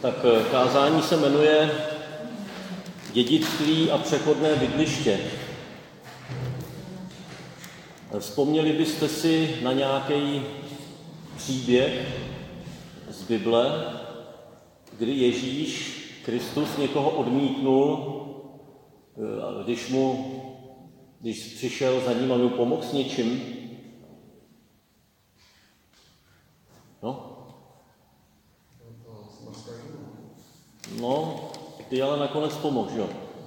Tak kázání se jmenuje Dědictví a přechodné bydliště. Vzpomněli byste si na nějaký příběh z Bible, kdy Ježíš Kristus někoho odmítnul, když přišel za ním a mu pomohl s něčím? No, ty ale nakonec pomohl, jo?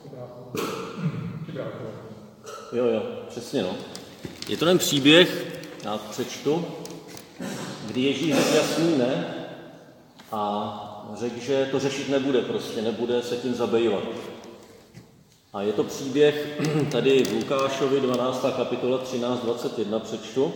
Jo, přesně, no. Je to ten příběh, já přečtu, kdy Ježíš řekl jasný ne a řekl, že to řešit nebude, nebude se tím zabývat. A je to příběh tady v Lukášovi 12. kapitola 13:21 přečtu.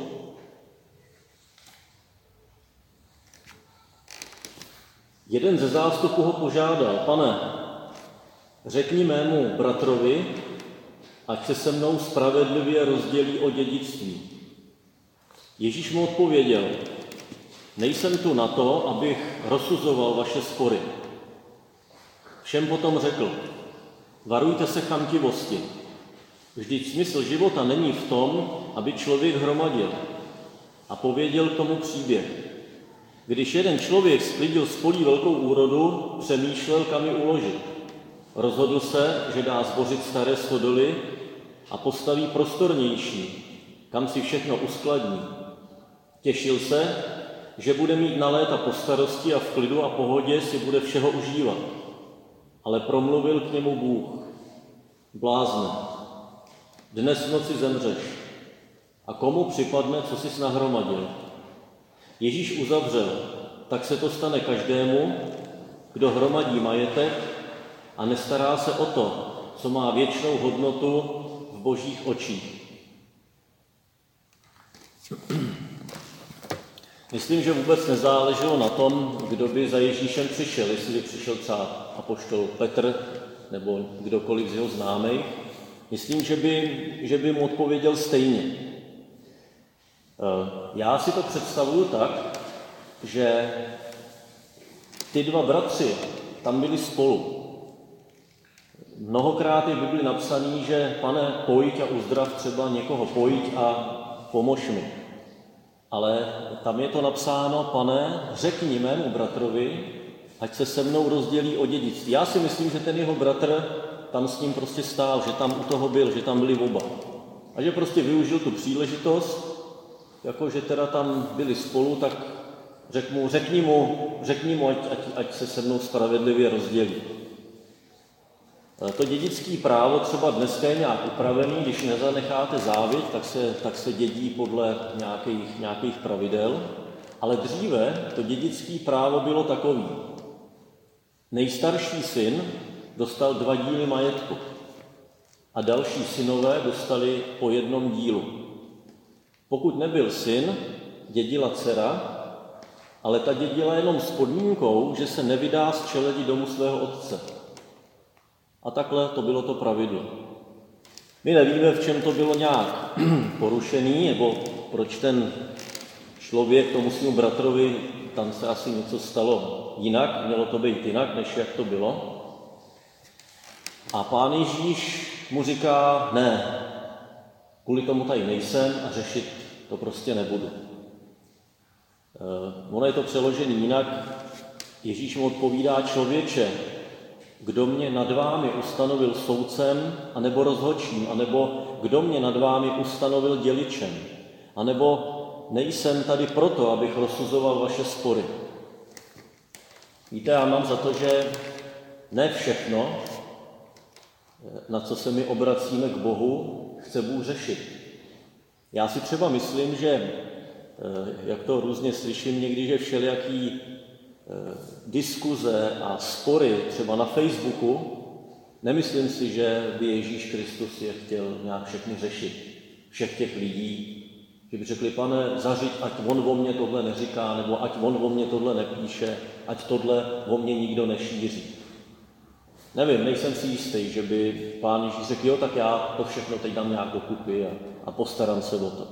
Jeden ze zástupů ho požádal: Pane, řekni mému bratrovi, ať se se mnou spravedlivě rozdělí o dědictví. Ježíš mu odpověděl: nejsem tu na to, abych rozsuzoval vaše spory. Všem potom řekl: varujte se chamtivosti. Vždyť smysl života není v tom, aby člověk hromadil. A pověděl k tomu příběh. Když jeden člověk sklidil z polí velkou úrodu, přemýšlel, kam ji uložit. Rozhodl se, že dá zbořit staré stodoly a postaví prostornější, kam si všechno uskladní. Těšil se, že bude mít na léta po starosti a v klidu a pohodě si bude všeho užívat. Ale promluvil k němu Bůh: blázne, dnes v noci zemřeš. A komu připadne, co jsi nahromadil? Ježíš uzavřel: tak se to stane každému, kdo hromadí majetek a nestará se o to, co má věčnou hodnotu v Božích očích. Myslím, že vůbec nezáleželo na tom, kdo by za Ježíšem přišel, jestli by přišel třeba apoštol Petr nebo kdokoliv z jeho známých. Myslím, že by mu odpověděl stejně. Já si to představuju tak, že ty dva bratři tam byli spolu. Mnohokrát je v Bibli napsaný, že Pane, pojď a uzdrav třeba někoho, pojď a pomož mi. Ale tam je to napsáno: Pane, řekni mému bratrovi, ať se se mnou rozdělí o dědictví. Já si myslím, že ten jeho bratr tam s ním stál, že tam u toho byl, že tam byli oba. A že využil tu příležitost, jakože teda tam byli spolu, tak řekni mu, ať se se mnou spravedlivě rozdělí. To dědické právo třeba dneska je nějak upravený, když nezanecháte závěť, tak se dědí podle nějakých pravidel, ale dříve to dědické právo bylo takový. Nejstarší syn dostal 2 díly majetku a další synové dostali po 1 dílu. Pokud nebyl syn, dědila dcera, ale ta dědila jenom s podmínkou, že se nevydá z čeledi domu svého otce. A takhle to bylo to pravidlo. My nevíme, v čem to bylo nějak porušený, nebo proč ten člověk tomu svému bratrovi, tam se asi něco stalo jinak, mělo to být jinak, než jak to bylo. A Pán Ježíš mu říká: ne, kvůli tomu tady nejsem a řešit to nebudu. Ono je to přeložený jinak. Ježíš mu odpovídá: člověče, kdo mě nad vámi ustanovil soudcem anebo rozhodčím, anebo kdo mě nad vámi ustanovil děličem, anebo nejsem tady proto, abych rozsuzoval vaše spory. Víte, já mám za to, že ne všechno, na co se my obracíme k Bohu, chce Bůh řešit. Já si třeba myslím, že, jak to různě slyším někdy, že všelijaký diskuze a spory třeba na Facebooku, nemyslím si, že by Ježíš Kristus je chtěl nějak všechny řešit, všech těch lidí, že by řekli: Pane, zařiď, ať on o mě tohle neříká, nebo ať on o mě tohle nepíše, ať tohle o mě nikdo nešíří. Nevím, nejsem si jistý, že by Pán Ježíš řekl: jo, tak já to všechno teď dám nějak dokupy a postarám se o to.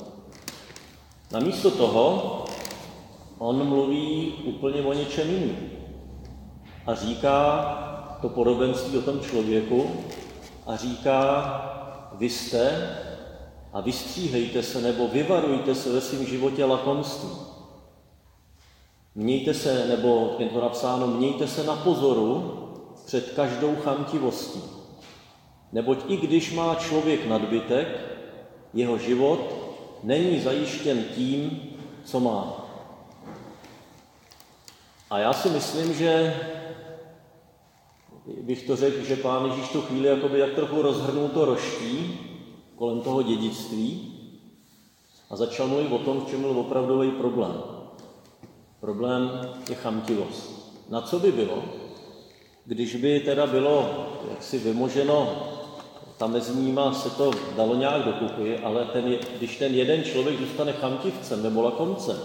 Namísto toho on mluví úplně o něčem jiným. a říká to podobenství o tom člověku a říká, vy jste a vystříhejte se nebo vyvarujte se ve svém životě lakomství. Mějte se, nebo je to napsáno, mějte se na pozoru před každou chamtivostí. Neboť i když má člověk nadbytek, jeho život není zajištěn tím, co má. A já si myslím, že bych to řekl, že Pán Ježíš tu chvíli jakoby jak trochu rozhrnul to roští kolem toho dědictví a začal mluvit o tom, v čem byl opravdový problém. Problém je chamtivost. Na co by bylo, když by teda bylo jaksi vymoženo, tam mezi nima se to dalo nějak dokupy, ale když ten jeden člověk zůstane chamtivcem nebo lakomcem,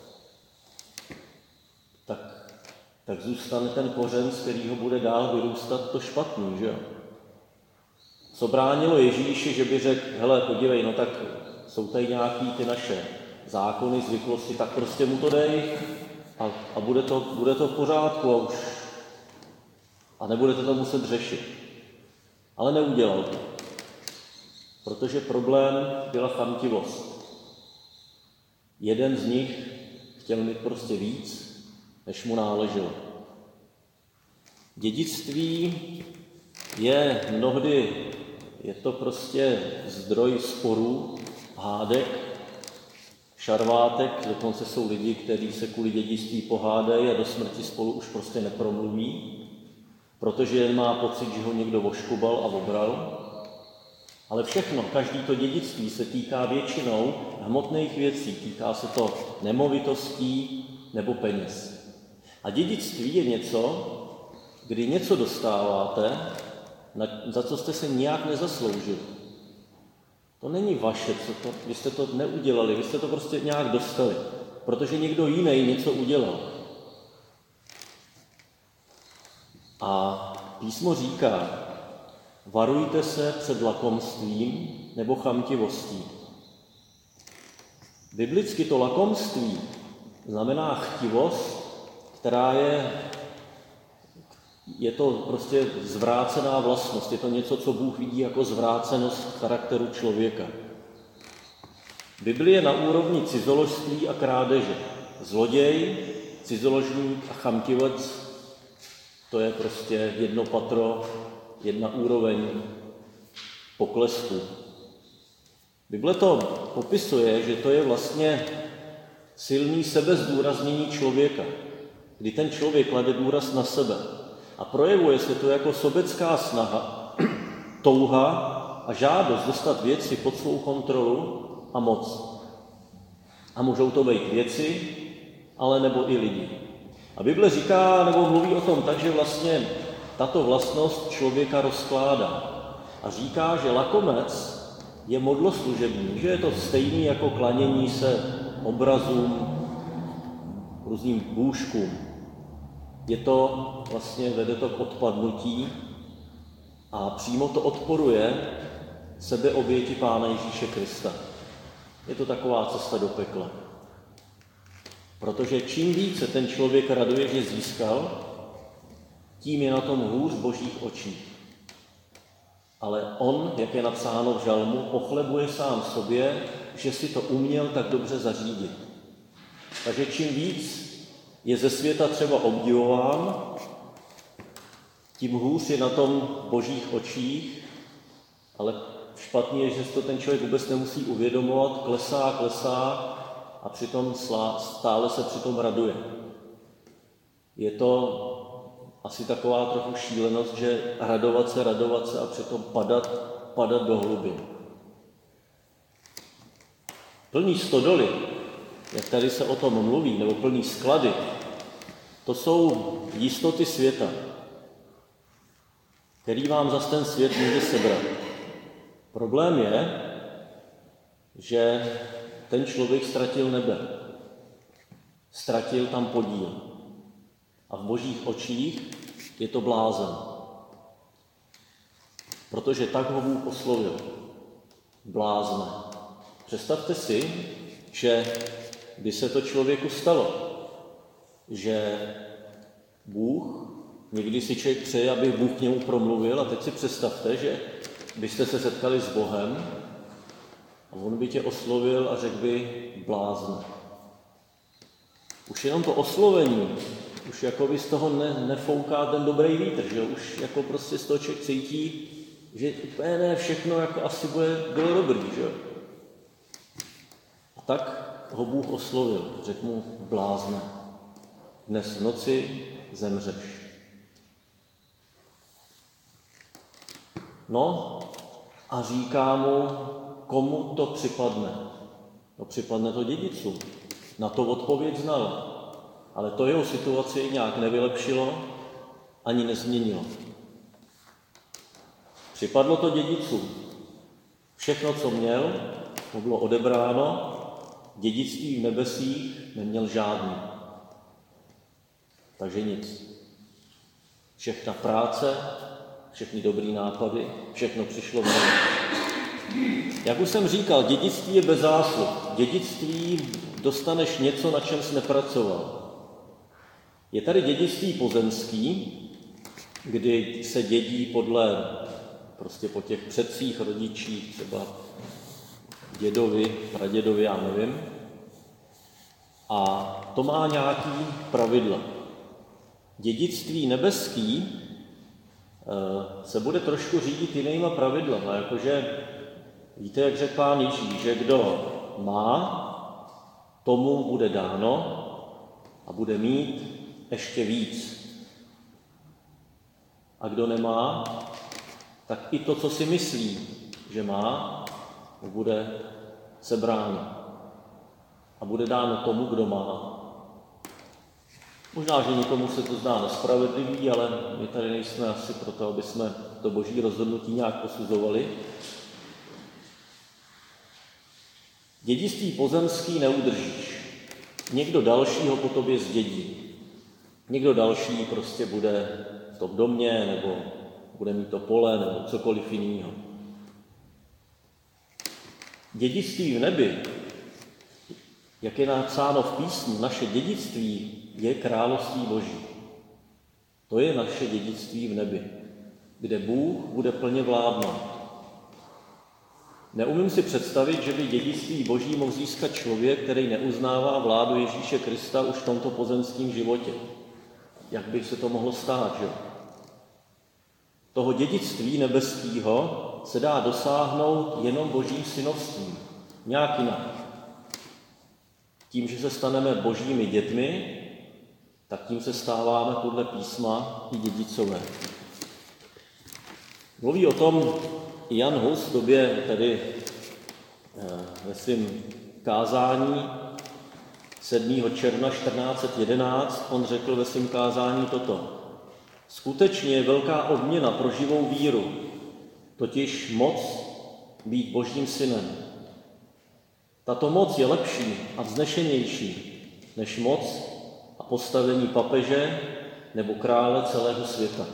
tak zůstane ten kořen, z kterého bude dál vyrůstat to špatný, že jo? Co bránilo Ježíši, že by řekl, hele, podívej, no tak jsou tady nějaký ty naše zákony, zvyklosti, tak prostě mu to dej a bude to v pořádku a nebudete to muset řešit. Ale neudělal to, protože problém byla chamtivost. Jeden z nich chtěl mít prostě víc, než mu náleželo. Dědictví je mnohdy, je to prostě zdroj sporů, hádek, šarvátek, dokonce jsou lidi, kteří se kvůli dědictví pohádají a do smrti spolu už prostě nepromluví, protože jen má pocit, že ho někdo oškubal a obral. Ale všechno, každý to dědictví se týká většinou hmotných věcí, týká se to nemovitostí nebo peněz. A dědictví je něco, kdy něco dostáváte, za co jste se nijak nezasloužili. To není vaše, vy jste to neudělali, vy jste to prostě nějak dostali, protože někdo jiný něco udělal. A písmo říká, varujte se před lakomstvím nebo chamtivostí. Biblicky to lakomství znamená chtivost, která je to prostě zvrácená vlastnost. Je to něco, co Bůh vidí jako zvrácenost charakteru člověka. Biblie je na úrovni cizoložství a krádeže. Zloděj, cizoložník a chamtivec, to je prostě jedno patro, jedna úroveň poklesku. Bible to popisuje, že to je vlastně silný sebezdůraznění člověka, kdy ten člověk klade důraz na sebe a projevuje se to jako sobecká snaha, touha a žádost dostat věci pod svou kontrolu a moc. A můžou to být věci, ale nebo i lidi. A Bible říká, nebo mluví o tom tak, že vlastně tato vlastnost člověka rozkládá. A říká, že lakomec je modloslužební, že je to stejný jako klanění se obrazům, různým bůžkům. Je to vlastně, vede to k odpadnutí a přímo to odporuje sebeoběti Pána Ježíše Krista. Je to taková cesta do pekla. Protože čím více ten člověk raduje, že získal, tím je na tom hůř v Božích očích. Ale on, jak je napsáno v žalmu, pochlebuje sám sobě, že si to uměl tak dobře zařídit. Takže čím víc je ze světa třeba obdivován, tím hůř je na tom v Božích očích, ale špatný je, že to ten člověk vůbec nemusí uvědomovat, klesá a přitom stále se přitom raduje. Je to asi taková trochu šílenost, že radovat se a přitom padat do hlubin. Plný stodoly, jak tady se o tom mluví, nebo plný sklady, to jsou jistoty světa, který vám zas ten svět může sebrat. Problém je, že ten člověk ztratil nebe. Ztratil tam podíl. A v Božích očích je to blázen. Protože tak ho Bůh oslovil. Blázne. Představte si, že by se to člověku stalo, že Bůh Někdy si člověk přeje, aby Bůh k němu promluvil, a teď si představte, že byste se setkali s Bohem a on by tě oslovil a řekl by blázne. Už jenom to oslovení, už jako by z toho nefouká ten dobrý vítr, že jo? Už jako prostě z toho člověk cítí, že úplně ne všechno jako asi bylo dobrý, že jo? A tak ho Bůh oslovil, řekl mu blázne, dnes v noci zemřeš. No a říká mu, komu to připadne. No připadne to dědicům. Na to odpověď znal. Ale to jeho situaci nějak nevylepšilo, ani nezměnilo. Připadlo to dědicům. Všechno, co měl, mu bylo odebráno, dědictví v nebesích neměl žádný. Takže nic. Všechna práce, všechny dobrý nápady, všechno přišlo v něm. Jak už jsem říkal, dědictví je bez zásluh. Dědictví dostaneš něco, na čem jsi nepracoval. Je tady dědictví pozemský, kdy se dědí prostě po těch předcích rodičích, třeba dědovi, pradědovi, já nevím. A to má nějaký pravidla. Dědictví nebeský se bude trošku řídit jinýma pravidlama, jakože víte, jak řekl Pán Ježíš, že kdo má, tomu bude dáno a bude mít ještě víc. A kdo nemá, tak i to, co si myslí, že má, bude sebráno. A bude dáno tomu, kdo má. Možná, že někomu se to zdá nespravedlivý, ale my tady nejsme asi proto, aby jsme to boží rozhodnutí nějak posuzovali. Dědictví pozemský neudržíš. Někdo další ho po tobě zdědí. Někdo další prostě bude v tom domě, nebo bude mít to pole, nebo cokoliv jiného. Dědictví v nebi, jak je napsáno v písmu, naše dědictví je království Boží. To je naše dědictví v nebi, kde Bůh bude plně vládnout. Neumím si představit, že by dědictví Boží mohl získat člověk, který neuznává vládu Ježíše Krista už v tomto pozemském životě. Jak by se to mohlo stát, že? Toho dědictví nebeského se dá dosáhnout jenom Božím synovstvím. Nějak jinak. Tím, že se staneme Božími dětmi, tak tím se stáváme podle písma i dědicové. Mluví o tom i Jan Hus v době tedy ve svém kázání 7. června 1411. On řekl ve svém kázání toto. Skutečně je velká odměna pro živou víru, totiž moc být Božím synem. Tato moc je lepší a vznešenější než moc a postavení papeže nebo krále celého světa.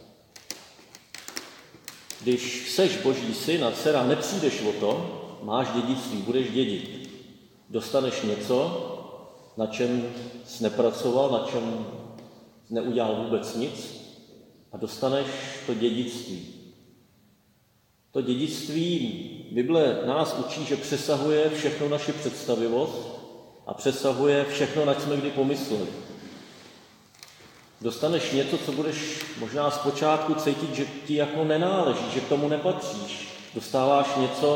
Když seš Boží syn a dcera, nepřijdeš o to, máš dědictví, budeš dědit. Dostaneš něco, na čem jsi nepracoval, na čem jsi neudělal vůbec nic a dostaneš to dědictví. To dědictví Bible nás učí, že přesahuje všechno naši představivost a přesahuje všechno, na co jsme kdy pomysleli. Dostaneš něco, co budeš možná zpočátku cítit, že ti jako nenáleží, že k tomu nepatříš. Dostáváš něco,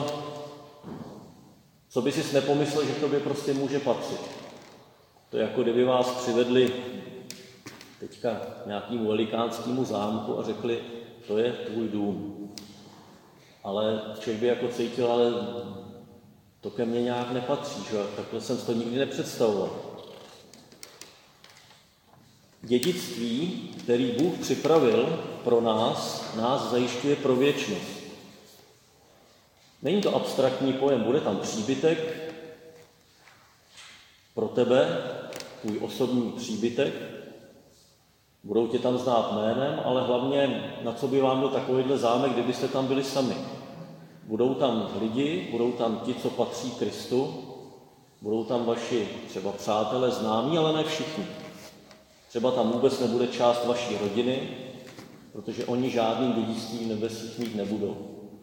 co by si nepomyslel, že k tobě prostě může patřit. To je jako kdyby vás přivedli teďka nějakému velikánskému zámku a řekli, to je tvůj dům. Ale člověk by jako cítil, ale to ke mně nějak nepatří, že? Takhle jsem si to nikdy nepředstavoval. Dědictví, který Bůh připravil pro nás zajišťuje pro věčnost. Není to abstraktní pojem, bude tam příbytek pro tebe, tvůj osobní příbytek, budou tě tam znát jménem, ale hlavně, na co by vám byl takovýhle zámek, kdybyste tam byli sami. Budou tam lidi, budou tam ti, co patří Kristu, budou tam vaši třeba přátelé, známí, ale ne všichni. Třeba tam vůbec nebude část vaší rodiny, protože oni žádný dědictví v nebesích mít nebudou.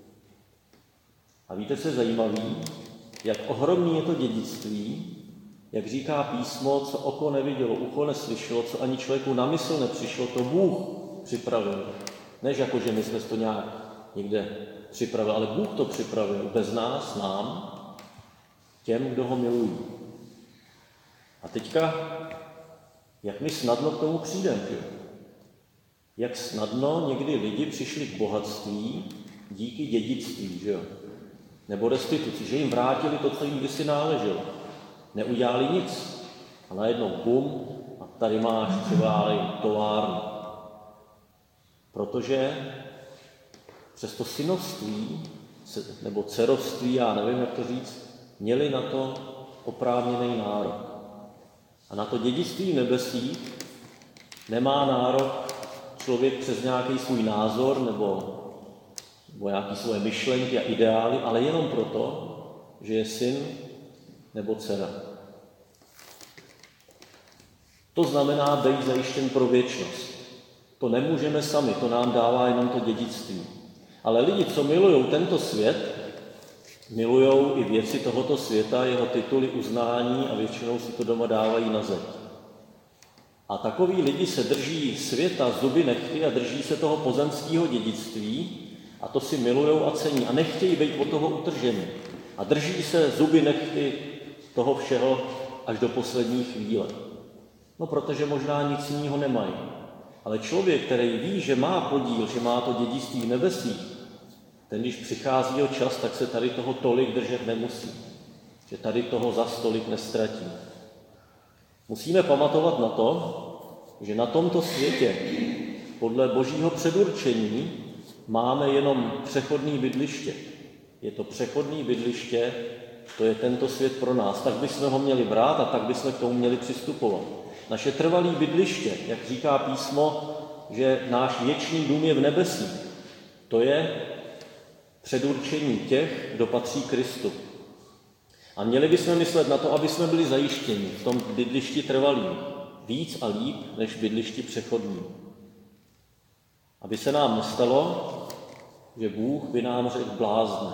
A víte, co je zajímavý? Jak ohromný je to dědictví, jak říká písmo, co oko nevidělo, ucho neslyšelo, co ani člověku na mysl nepřišlo, to Bůh připravil. Než jako, že my jsme to nějak někde připravili, ale Bůh to připravil bez nás, nám, těm, kdo ho milují. A teďka, jak my snadno k tomu přijdeme, že? Jak snadno někdy lidi přišli k bohatství díky dědictví, že jo? Nebo restituci, že jim vrátili to, co jim kdysi náleželo. Neudělali nic. A najednou bum, a tady máš třeba továrnu. Protože přes to synovství, nebo dcerovství, já nevím, jak to říct, měli na to oprávněný nárok. A na to dědictví v nebesích nemá nárok člověk přes nějaký svůj názor nebo nějaké svoje myšlenky a ideály, ale jenom proto, že je syn nebo dcera. To znamená být zajištěn pro věčnost. To nemůžeme sami, to nám dává jenom to dědictví. Ale lidi, co milují tento svět, milují i věci tohoto světa, jeho tituly, uznání a většinou si to doma dávají na zeď. A takoví lidi se drží světa zuby nechty a drží se toho pozemského dědictví a to si milujou a cení a nechtějí být od toho utrženi. A drží se zuby nechty toho všeho až do poslední chvíle. No, protože možná nic jiného nemají. Ale člověk, který ví, že má podíl, že má to dědictví v nebesích, ten, když přichází o čas, tak se tady toho tolik držet nemusí. Že tady toho zas tolik nestratí. Musíme pamatovat na to, že na tomto světě podle Božího předurčení máme jenom přechodné bydliště. Je to přechodné bydliště, to je tento svět pro nás. Tak bychom ho měli brát a tak bychom k tomu měli přistupovat. Naše trvalé bydliště, jak říká písmo, že náš věčný dům je v nebesích, to je předurčení těch, kdo patří Kristu. A měli bychom myslet na to, aby jsme byli zajištěni v tom bydlišti trvalým, víc a líp než v bydlišti přechodním. Aby se nám nestalo, že Bůh by nám řekl blázne.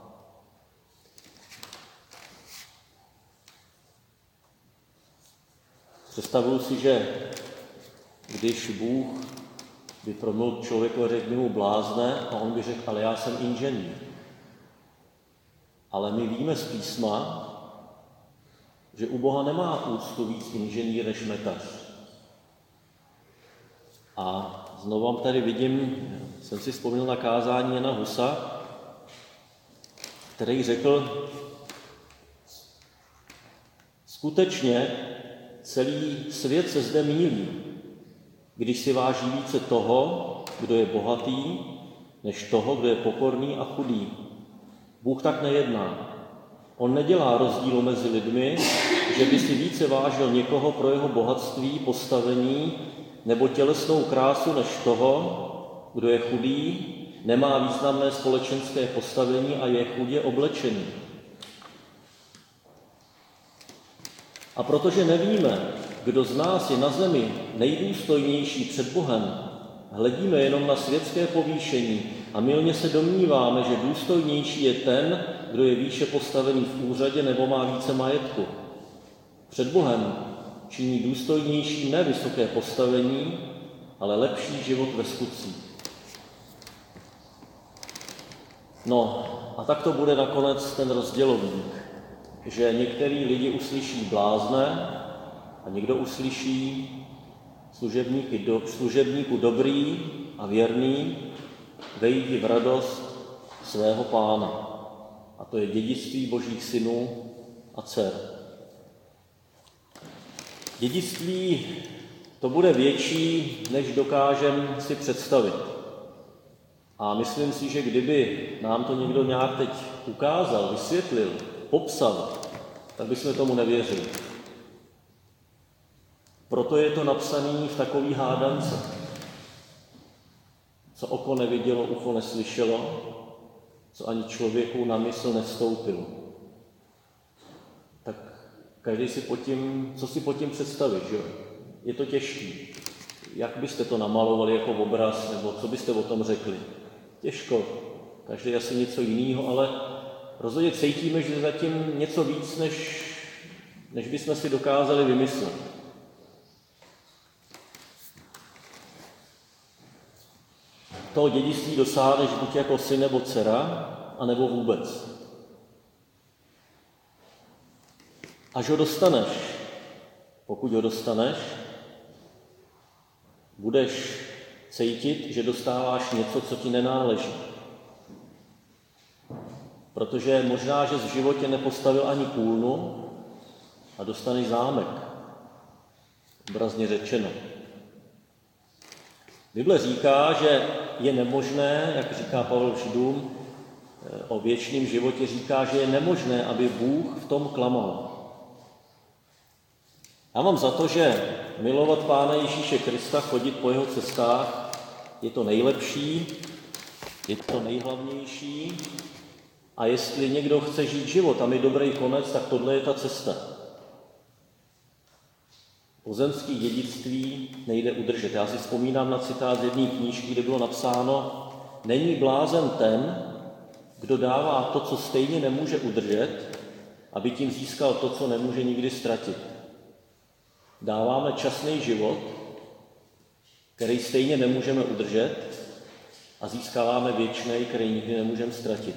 Představuji si, že když Bůh by promluvil k člověku a řekl mu blázne a on by řekl, ale já jsem inženýr. Ale my víme z písma, že u Boha nemá úctu víc inženýr než metař. A znovu tady vidím, jsem si vzpomněl na kázání Jana Husa, který řekl, skutečně celý svět se zde mýlí, když si váží více toho, kdo je bohatý, než toho, kdo je pokorný a chudý. Bůh tak nejedná. On nedělá rozdíl mezi lidmi, že by si více vážil někoho pro jeho bohatství, postavení nebo tělesnou krásu než toho, kdo je chudý, nemá významné společenské postavení a je chudě oblečený. A protože nevíme, kdo z nás je na zemi nejdůstojnější před Bohem, hledíme jenom na světské povýšení a mylně se domníváme, že důstojnější je ten, kdo je výše postavený v úřadě nebo má více majetku. Před Bohem činí důstojnější ne vysoké postavení, ale lepší život ve skutcích. No a tak to bude nakonec ten rozdělovník, že některý lidi uslyší blázne a někdo uslyší služebníku dobrý a věrný, vejdi v radost svého Pána. A to je dědictví Božích synů a dcer. Dědictví to bude větší, než dokážeme si představit. A myslím si, že kdyby nám to někdo nějak teď ukázal, vysvětlil, popsal, tak bychom tomu nevěřili. Proto je to napsané v takové hádance. Co oko nevidělo, ucho neslyšelo, co ani člověku na mysl nevstoupilo. Tak každý si co si pod tím představí, že jo? je to těžký. Jak byste to namalovali jako obraz, nebo co byste o tom řekli? Těžko. Každý asi něco jiného, ale rozhodně cítíme, že zatím něco víc, než bychom si dokázali vymyslet. Toho dědictví dosáhneš buď jako syn nebo dcera, anebo vůbec. Až ho dostaneš, pokud ho dostaneš, budeš cítit, že dostáváš něco, co ti nenáleží. Protože možná, že v životě nepostavil ani kůlnu a dostaneš zámek. Obrazně řečeno. Bible říká, že je nemožné, jak říká Pavel Židům, o věčném životě říká, že je nemožné, aby Bůh v tom klamal. Já mám za to, že milovat Pána Ježíše Krista, chodit po jeho cestách, je to nejlepší, je to nejhlavnější a jestli někdo chce žít život a mít dobrý konec, tak tohle je ta cesta. Pozemské dědictví nejde udržet. Já si vzpomínám na citát z jedné knížky, kde bylo napsáno: není blázen ten, kdo dává to, co stejně nemůže udržet, aby tím získal to, co nemůže nikdy ztratit. Dáváme časný život, který stejně nemůžeme udržet, a získáváme věčný, který nikdy nemůžeme ztratit.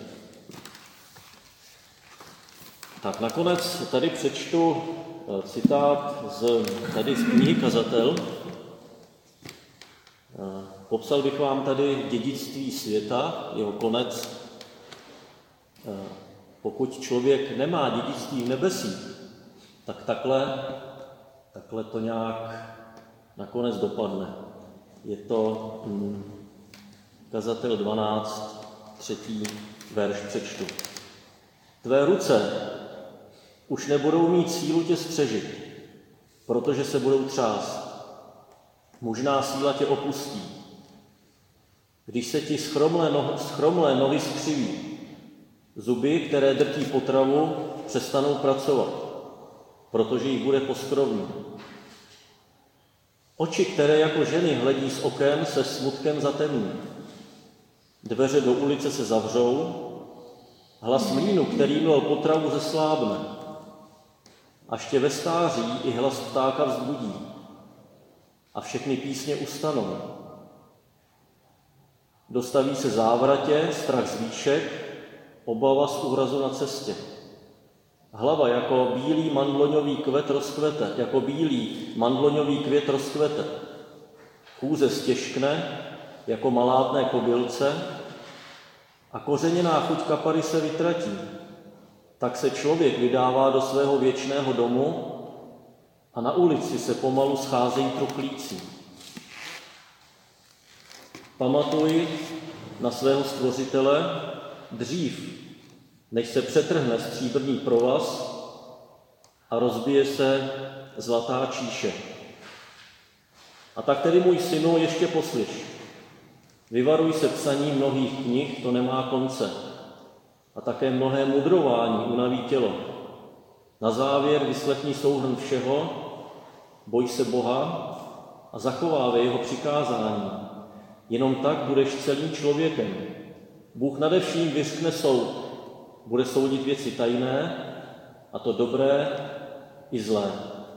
Tak nakonec tady přečtu citát tady z knihy Kazatel. Popsal bych vám tady dědictví světa, jeho konec. Pokud člověk nemá dědictví v nebesí, tak takhle to nějak nakonec dopadne. Je to Kazatel 12, 3. verš přečtu. Tvé ruce už nebudou mít sílu tě střežit, protože se budou třást. Mužná síla tě opustí. Když se ti schromlé nohy skřiví, zuby, které drtí potravu, přestanou pracovat, protože jich bude poskrovný. Oči, které jako ženy hledí z oken, se smutkem zatemní. Dveře do ulice se zavřou, hlas mlýnu, který měl potravu, zeslábne. Až tě ve stáří i hlas ptáka vzbudí a všechny písně ustanou. Dostaví se závratě, strach z výšek, obava z úrazu na cestě. Hlava jako bílý mandloňový květ rozkvete. Chůze stěžkne jako malátné kobylce a kořeněná chuť kapary se vytratí. Tak se člověk vydává do svého věčného domu a na ulici se pomalu scházejí truchlíci. Pamatuj na svého stvořitele dřív, než se přetrhne stříbrný provaz a rozbije se zlatá číše. A tak tedy, můj synu, ještě poslyš. Vyvaruj se psaní mnohých knih, to nemá konce. A také mnohé mudrování unaví tělo. Na závěr vyslechni souhrn všeho, boj se Boha a zachovávej jeho přikázání. Jenom tak budeš celým člověkem. Bůh nade vším vyřkne soud. Bude soudit věci tajné, a to dobré i zlé.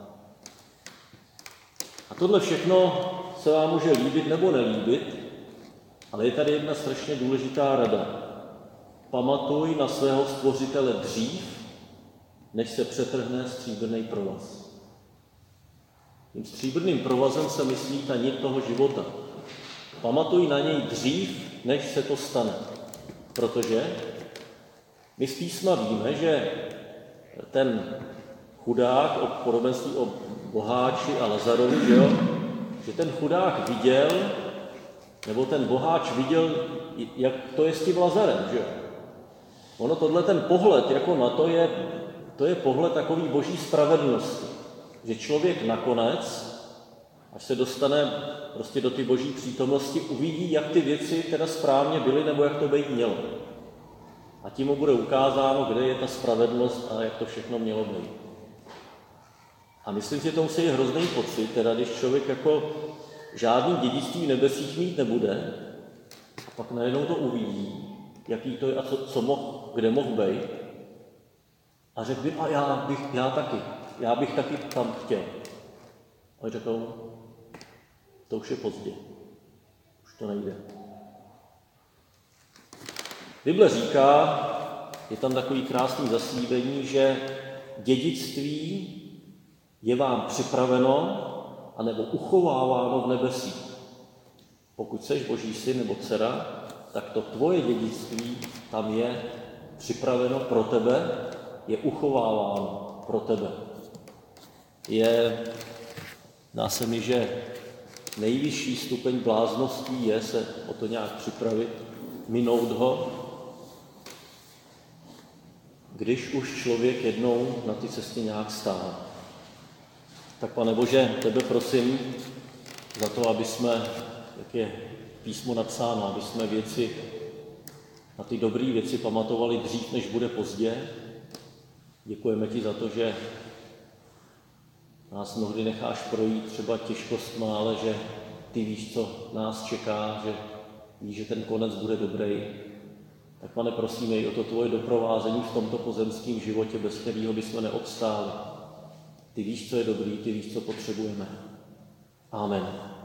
A tohle všechno se vám může líbit nebo nelíbit, ale je tady jedna strašně důležitá rada. Pamatuj na svého stvořitele dřív, než se přetrhne stříbrný provaz. Tím stříbrným provazem se myslí ta nit toho života. Pamatuj na něj dřív, než se to stane. Protože my z písma víme, že ten chudák, o podobenství o boháči a Lazarovi, že ten chudák viděl, nebo ten boháč viděl, jak to je s tím Lazarem, že? Ono tohle ten pohled jako na to je pohled takový boží spravedlnosti, že člověk nakonec, až se dostane prostě do ty boží přítomnosti, uvidí, jak ty věci teda správně byly, nebo jak to být mělo. A tím mu bude ukázáno, kde je ta spravedlnost a jak to všechno mělo být. A myslím, že to musí být hrozný pocit, teda když člověk jako žádný dědictví v nebesích mít nebude, a pak najednou to uvidí, jaký to je a kde mohl být, a řekl by, a já bych taky tam chtěl. A řekl, to už je pozdě, už to nejde. Bible říká, je tam takový krásný zaslíbení, že dědictví je vám připraveno anebo uchováváno v nebesích. Pokud seš Boží syn nebo dcera, tak to tvoje dědictví tam je připraveno pro tebe, je uchováváno pro tebe. Dá se mi, že nejvyšší stupeň blázností je se o to nějak připravit, minout ho, když už člověk jednou na té cestě nějak stál. Tak Pane Bože, tebe prosím za to, aby jsme, jak je písmo napsáno, aby jsme na ty dobré věci pamatovali dřív, než bude pozdě. Děkujeme ti za to, že nás mnohdy necháš projít třeba těžkostma, ale že ty víš, co nás čeká, že víš, že ten konec bude dobrý. Tak, Pane, prosíme i o to tvoje doprovázení v tomto pozemském životě, bez kterého bychom neobstáli. Ty víš, co je dobrý, ty víš, co potřebujeme. Amen.